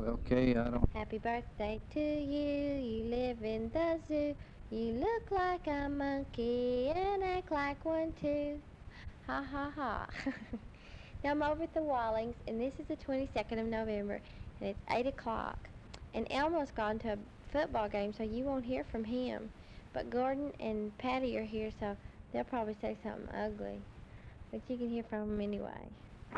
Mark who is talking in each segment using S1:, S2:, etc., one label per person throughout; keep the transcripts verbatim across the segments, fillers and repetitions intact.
S1: Okay, I don't.
S2: Happy birthday to you, you live in the zoo. You look like a monkey and act like one too. Ha ha ha. Now I'm over at the Wallings, and this is the twenty-second of November, and it's eight o'clock. And Elmo's gone to a football game, so you won't hear from him. But Gordon and Patty are here, so they'll probably say something ugly. But you can hear from them anyway.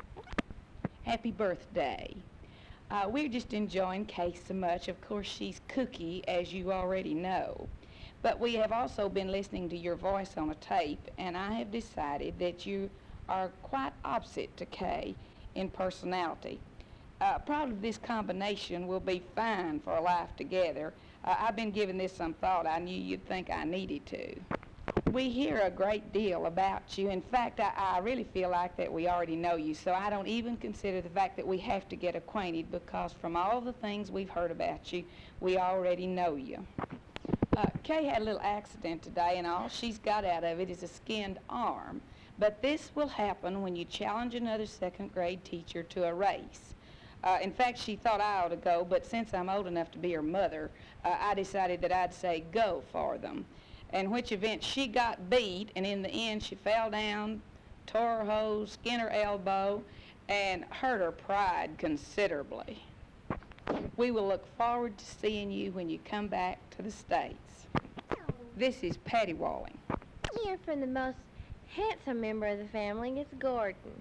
S3: Happy birthday. Uh, we're just enjoying Kay so much. Of course, she's Cookie, as you already know. But we have also been listening to your voice on a tape, and I have decided that you are quite opposite to Kay in personality. Uh, probably this combination will be fine for a life together. Uh, I've been giving this some thought. I knew you'd think I needed to. We hear a great deal about you. In fact, I, I really feel like that we already know you, so I don't even consider the fact that we have to get acquainted because from all the things we've heard about you, we already know you. Uh, Kay had a little accident today, and all she's got out of it is a skinned arm. But this will happen when you challenge another second grade teacher to a race. Uh, in fact, she thought I ought to go, but since I'm old enough to be her mother, uh, I decided that I'd say go for them. In which event she got beat, and in the end she fell down, tore her hose, skinned her elbow, and hurt her pride considerably. We will look forward to seeing you when you come back to the States. This is Patty Walling.
S2: Here from the most handsome member of the family is Gordon.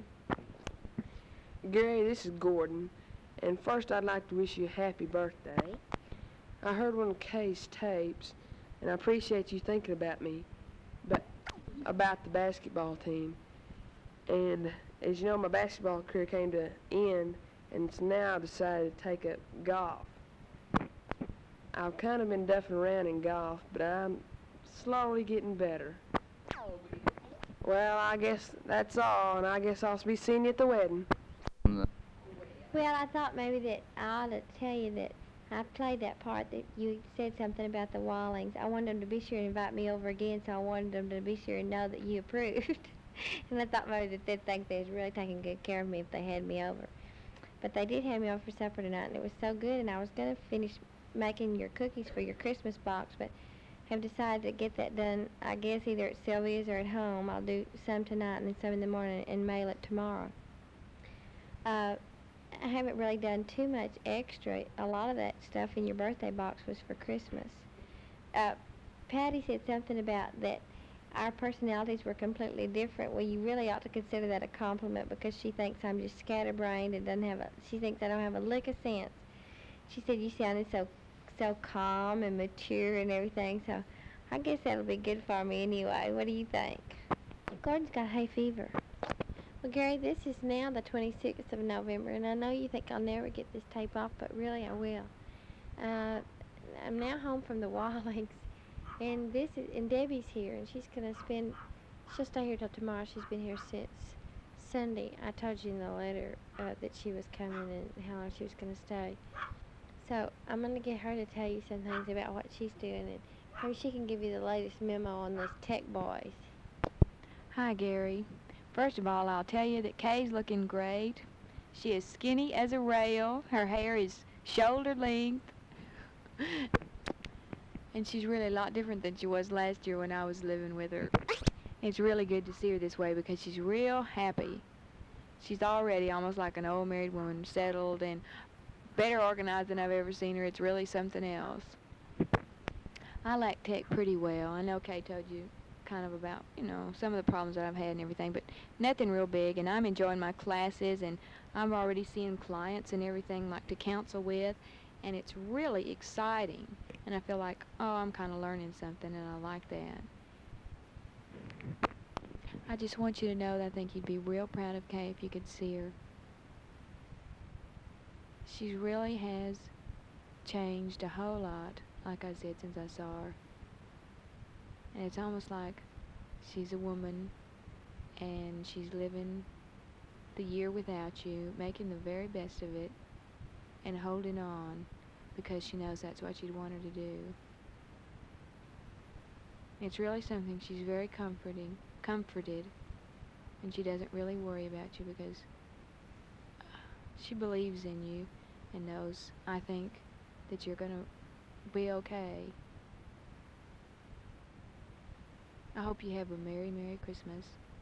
S4: Gary, this is Gordon, and first I'd like to wish you a happy birthday. I heard one of Kay's tapes, and I appreciate you thinking about me, but about the basketball team. And as you know, my basketball career came to an end, and it's now decided to take up golf. I've kind of been duffing around in golf, but I'm slowly getting better. Well, I guess that's all, and I guess I'll be seeing you at the wedding.
S2: Well, I thought maybe that I ought to tell you that I played that part that you said something about the Wallings. I wanted them to be sure to invite me over again, so I wanted them to be sure to know that you approved. And I thought maybe that they'd think they was really taking good care of me if they had me over. But they did have me over for supper tonight, and it was so good, and I was going to finish making your cookies for your Christmas box, but have decided to get that done, I guess, either at Sylvia's or at home. I'll do some tonight and then some in the morning and mail it tomorrow. Uh, I haven't really done too much extra. A lot of that stuff in your birthday box was for Christmas. Uh, Patty said something about that our personalities were completely different. Well, you really ought to consider that a compliment because she thinks I'm just scatterbrained and doesn't have a, she thinks I don't have a lick of sense. She said you sounded so, so calm and mature and everything, so I guess that'll be good for me anyway. What do you think? Gordon's got hay fever. Well, Gary, this is now the twenty-sixth of November, and I know you think I'll never get this tape off, but really I will. Uh, I'm now home from the Wallings, and this is, and Debbie's here, and she's gonna spend. She'll stay here till tomorrow. She's been here since Sunday. I told you in the letter uh, that she was coming and how long she was gonna stay. So I'm gonna get her to tell you some things about what she's doing, and maybe she can give you the latest memo on those tech boys.
S5: Hi, Gary. First of all, I'll tell you that Kay's looking great. She is skinny as a rail. Her hair is shoulder length. And she's really a lot different than she was last year when I was living with her. It's really good to see her this way because she's real happy. She's already almost like an old married woman, settled and better organized than I've ever seen her. It's really something else. I like tech pretty well. I know Kay told you kind of about, you know, some of the problems that I've had and everything, but nothing real big, and I'm enjoying my classes, and I'm already seeing clients and everything like to counsel with, and it's really exciting, and I feel like, oh, I'm kind of learning something, and I like that. I just want you to know that I think you'd be real proud of Kay if you could see her. She really has changed a whole lot, like I said, since I saw her. And it's almost like she's a woman and she's living the year without you, making the very best of it and holding on because she knows that's what you'd want her to do. It's really something. She's very comforting, comforted, and she doesn't really worry about you because she believes in you and knows, I think, that you're going to be okay. I hope you have a Merry, Merry Christmas.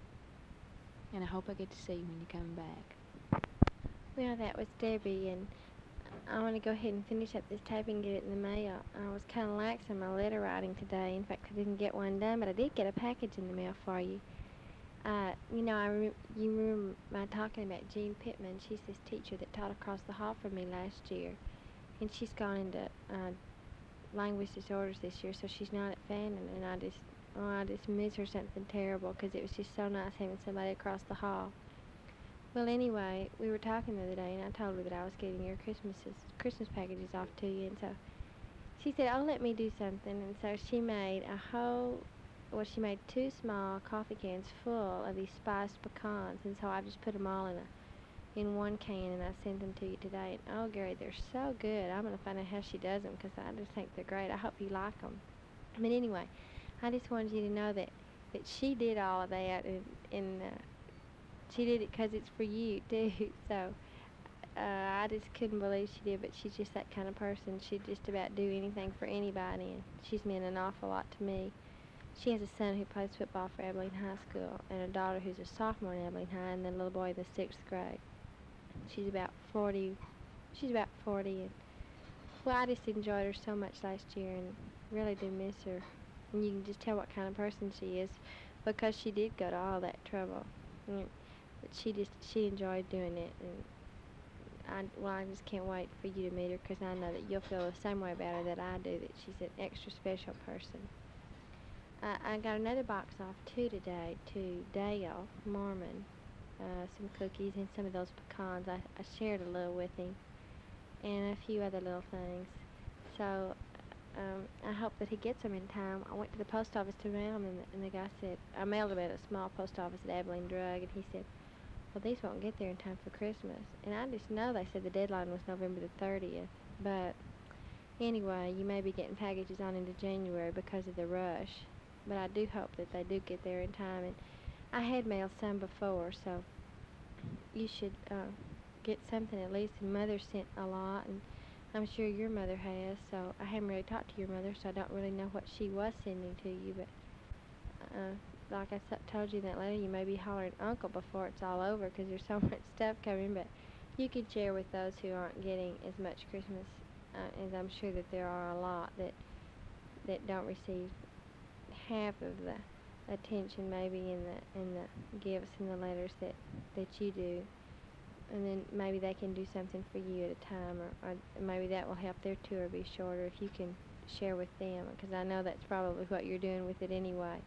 S5: And I hope I get to see you when you come back.
S2: Well, that was Debbie, and I want to go ahead and finish up this tape and get it in the mail. I was kind of lax in my letter writing today. In fact, I didn't get one done, but I did get a package in the mail for you. Uh, you know, I rem- you remember my talking about Jean Pittman. She's this teacher that taught across the hall from me last year, and she's gone into uh, language disorders this year, so she's not at Fannin, and I just, oh, I just miss her something terrible, because it was just so nice having somebody across the hall. Well, anyway, we were talking the other day, and I told her that I was getting your Christmases, Christmas packages off to you, and so she said, oh, let me do something, and so she made a whole, well, she made two small coffee cans full of these spiced pecans, and so I just put them all in a, in one can, and I sent them to you today, and oh, Gary, they're so good. I'm going to find out how she does them, because I just think they're great. I hope you like them. But anyway, I just wanted you to know that, that she did all of that, and, and uh, she did it because it's for you, too. So uh, I just couldn't believe she did, but she's just that kind of person. She'd just about do anything for anybody, and she's meant an awful lot to me. She has a son who plays football for Abilene High School, and a daughter who's a sophomore in Abilene High, and then a little boy in the sixth grade. She's about forty. She's about forty, and well, I just enjoyed her so much last year, and really do miss her. And you can just tell what kind of person she is, because she did go to all that trouble. And but she just she enjoyed doing it, and I well, I just can't wait for you to meet her, because I know that you'll feel the same way about her that I do. That she's an extra special person. Uh, I got another box off too today to Dale Mormon. Uh, some cookies and some of those pecans. I, I shared a little with him, and a few other little things. So um, I hope that he gets them in time. I went to the post office to mail them, and the, and the guy said, I mailed them at a small post office at Abilene Drug, and he said, well, these won't get there in time for Christmas. And I just know they said the deadline was November the thirtieth, but anyway, you may be getting packages on into January because of the rush, but I do hope that they do get there in time. And I had mailed some before, so you should uh, get something at least. And Mother sent a lot, and I'm sure your mother has, so I haven't really talked to your mother, so I don't really know what she was sending to you, but uh, like I s- told you in that letter, you may be hollering uncle before it's all over, because there's so much stuff coming, but you can share with those who aren't getting as much Christmas, uh, as I'm sure that there are a lot that that don't receive half of the attention maybe in the in the gifts and the letters that that you do, and then maybe they can do something for you at a time, or, or maybe that will help their tour be shorter if you can share with them, because I know that's probably what you're doing with it anyway.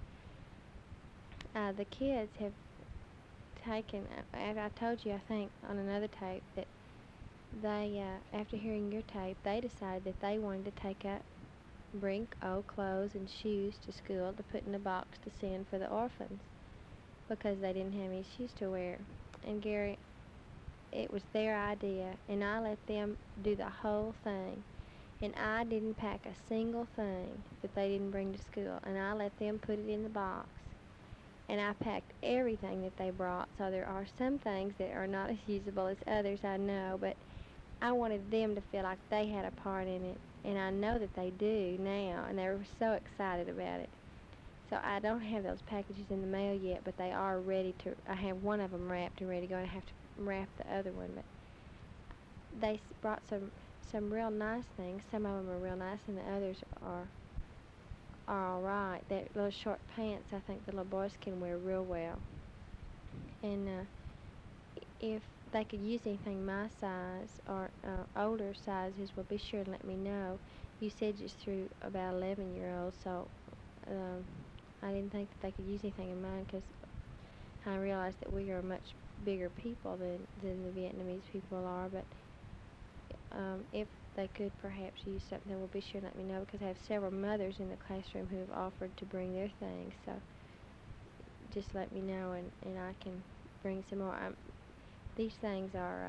S2: Uh, the kids have taken, as I told you, I think, on another tape, that they, uh, after hearing your tape, they decided that they wanted to take up, bring old clothes and shoes to school to put in a box to send for the orphans, because they didn't have any shoes to wear. And Gary, it was their idea, and I let them do the whole thing. And I didn't pack a single thing that they didn't bring to school, and I let them put it in the box. And I packed everything that they brought, so there are some things that are not as usable as others, I know, but I wanted them to feel like they had a part in it, and I know that they do now, and they were so excited about it. So I don't have those packages in the mail yet, but they are ready to, I have one of them wrapped and ready to go, and I have to wrap the other one, but they s- brought some, some real nice things. Some of them are real nice, and the others are are all right. That little short pants, I think the little boys can wear real well. And uh, if they could use anything my size or uh, older sizes, well, be sure and let me know. You said just through about eleven year olds, so um, I didn't think that they could use anything in mine, because I realized that we are much bigger people than, than the Vietnamese people are, but um, if they could perhaps use something, well, be sure and let me know, because I have several mothers in the classroom who have offered to bring their things, so just let me know, and, and I can bring some more. Um, these things are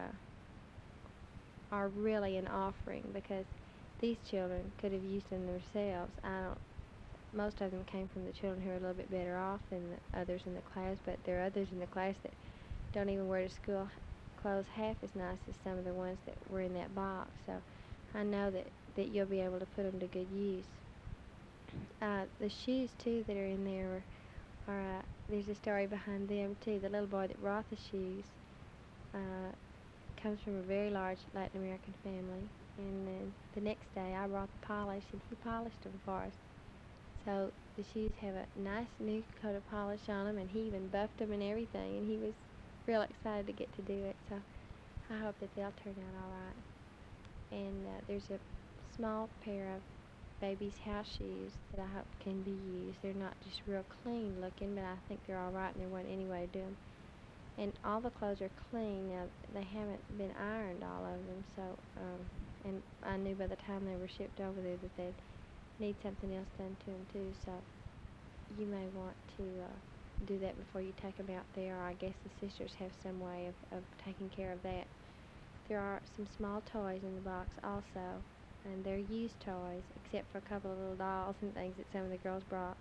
S2: uh, are really an offering, because these children could have used them themselves. I don't. Most of them came from the children who are a little bit better off than the others in the class, but there are others in the class that don't even wear to school clothes half as nice as some of the ones that were in that box, so I know that, that you'll be able to put them to good use. Uh, the shoes, too, that are in there are, are uh, there's a story behind them, too. The little boy that brought the shoes uh, comes from a very large Latin American family, and then the next day I brought the polish, and he polished them for us. So the shoes have a nice new coat of polish on them, and he even buffed them and everything, and he was real excited to get to do it, so I hope that they'll turn out all right. And uh, there's a small pair of baby's house shoes that I hope can be used. They're not just real clean looking, but I think they're all right, and there wasn't any way to do them. And all the clothes are clean. Now, they haven't been ironed, all of them, so, um, and I knew by the time they were shipped over there that they'd need something else done to them, too, so you may want to uh, do that before you take them out there, or I guess the sisters have some way of, of taking care of that. There are some small toys in the box also, and they're used toys, except for a couple of little dolls and things that some of the girls brought.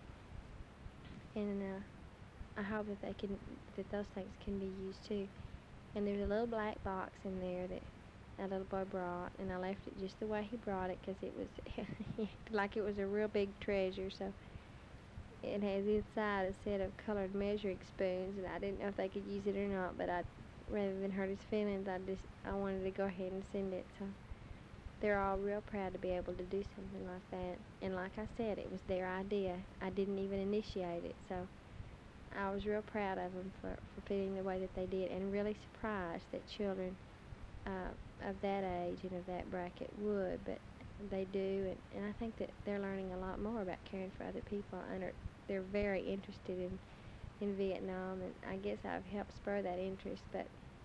S2: And uh, I hope that they can, that those things can be used too. And there's a little black box in there that that little boy brought, and I left it just the way he brought it because it was he acted like it was a real big treasure. So it has inside a set of colored measuring spoons, and I didn't know if they could use it or not, but I, rather than hurt his feelings, I just I wanted to go ahead and send it. So they're all real proud to be able to do something like that. And like I said, it was their idea. I didn't even initiate it, so I was real proud of them for, for feeling the way that they did, and really surprised that children uh, of that age and of that bracket would, but they do, and, and I think that they're learning a lot more about caring for other people, and are, they're very interested in, in Vietnam, and I guess I've helped spur that interest, but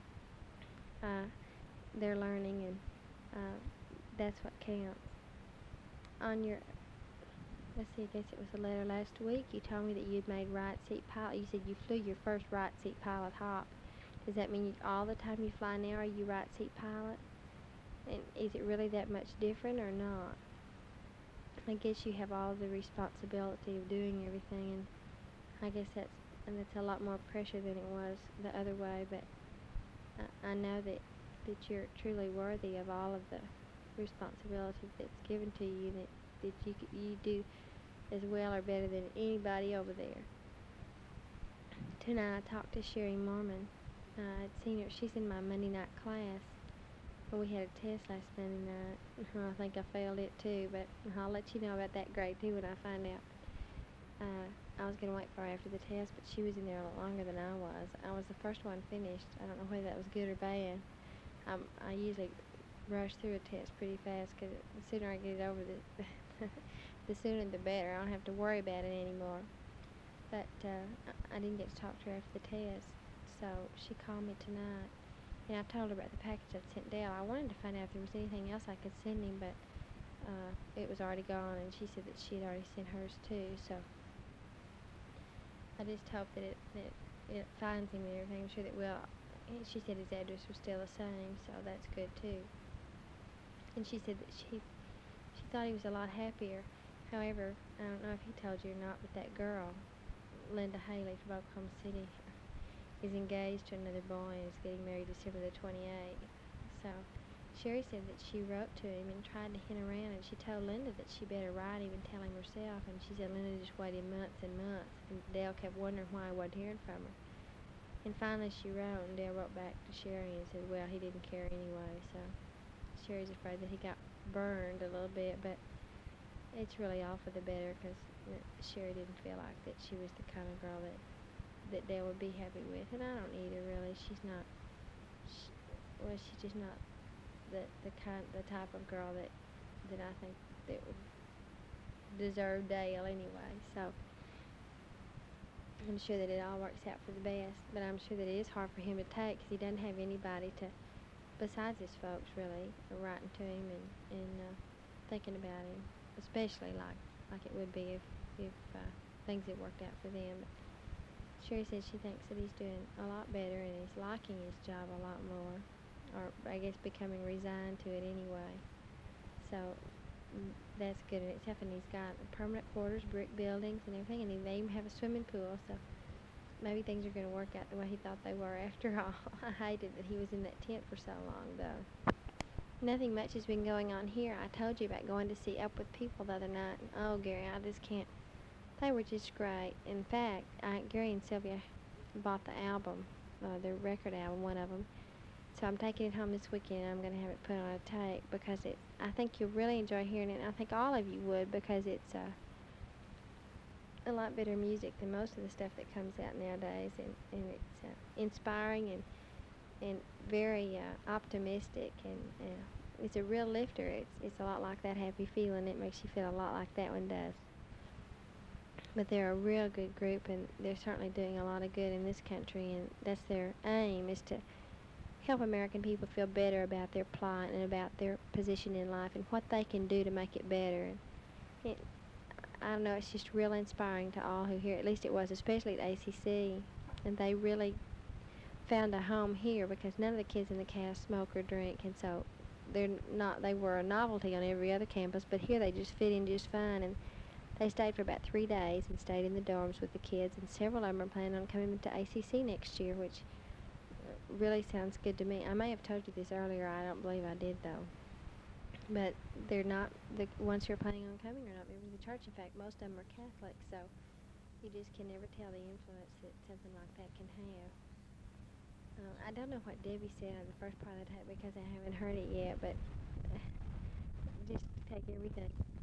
S2: uh, they're learning, and uh, that's what counts. On your, let's see, I guess it was a letter last week, you told me that you'd made right seat pilot. You said you flew your first right seat pilot hop. Does that mean you, all the time you fly now are you right seat pilot? And is it really that much different or not? I guess you have all the responsibility of doing everything, and I guess that's and that's a lot more pressure than it was the other way, but I, I know that, that you're truly worthy of all of the responsibility that's given to you, that, that you, you do as well or better than anybody over there. Tonight I talked to Sherry Mormon. Uh, I'd seen her. She's in my Monday night class. Well, we had a test last Monday night. I think I failed it too, but I'll let you know about that grade too when I find out. Uh, I was going to wait for her after the test, but she was in there a lot longer than I was. I was the first one finished. I don't know whether that was good or bad. Um, I usually rush through a test pretty fast because the sooner I get it over, the, the sooner the better. I don't have to worry about it anymore. But uh, I, I didn't get to talk to her after the test, so she called me tonight. And I told her about the package I'd sent Dale. I wanted to find out if there was anything else I could send him, but uh, it was already gone, and she said that she had already sent hers too, so I just hope that it, that it finds him and everything. I'm sure that will. She said his address was still the same, so that's good too. And she said that she she thought he was a lot happier. However, I don't know if he told you or not, but that girl, Linda Haley from Oklahoma City, is engaged to another boy and is getting married December the twenty-eighth. So Sherry said that she wrote to him and tried to hint around, and she told Linda that she better write even tell him herself, and she said Linda just waited months and months, and Dale kept wondering why I wasn't hearing from her. And finally she wrote, and Dale wrote back to Sherry and said, well, he didn't care anyway, so Sherry's afraid that he got burned a little bit, but it's really all for the better, because Sherry didn't feel like that she was the kind of girl that that Dale would be happy with, and I don't either, really. She's not, she, well, she's just not the the kind, the type of girl that that I think that would deserve Dale anyway. So I'm sure that it all works out for the best, but I'm sure that it is hard for him to take because he doesn't have anybody to, besides his folks, really, writing to him and and uh, thinking about him, especially like like it would be if if uh, things had worked out for them. But Sherry says she thinks that he's doing a lot better and he's liking his job a lot more, or I guess becoming resigned to it anyway. So mm, that's good in itself, and he's got permanent quarters, brick buildings and everything, and they even have a swimming pool, so maybe things are going to work out the way he thought they were after all. I hated that he was in that tent for so long, though. Nothing much has been going on here. I told you about going to see Up With People the other night. Oh, Gary, I just can't. They were just great. In fact, I, Gary and Sylvia bought the album, uh, their record album, one of them. So I'm taking it home this weekend, and I'm going to have it put on a tape because it. I think you'll really enjoy hearing it. And I think all of you would because it's uh, a lot better music than most of the stuff that comes out nowadays, and, and it's uh, inspiring and and very uh, optimistic, and uh, it's a real lifter. It's it's a lot like that Happy Feeling. It makes you feel a lot like that one does. But they're a real good group, and they're certainly doing a lot of good in this country, and that's their aim, is to help American people feel better about their plight and about their position in life and what they can do to make it better. And it, I don't know, it's just real inspiring to all who hear it. At least it was, especially at A C C. And they really found a home here because none of the kids in the cast smoke or drink, and so they're not. They were a novelty on every other campus, but here they just fit in just fine. And they stayed for about three days and stayed in the dorms with the kids, and several of them are planning on coming to A C C next year, which really sounds good to me. I may have told you this earlier. I don't believe I did, though. But they're not, the ones who are planning on coming are not members of the church. In fact, most of them are Catholic, so you just can never tell the influence that something like that can have. Uh, I don't know what Debbie said on the first part of the tape because I haven't heard it yet, but just take everything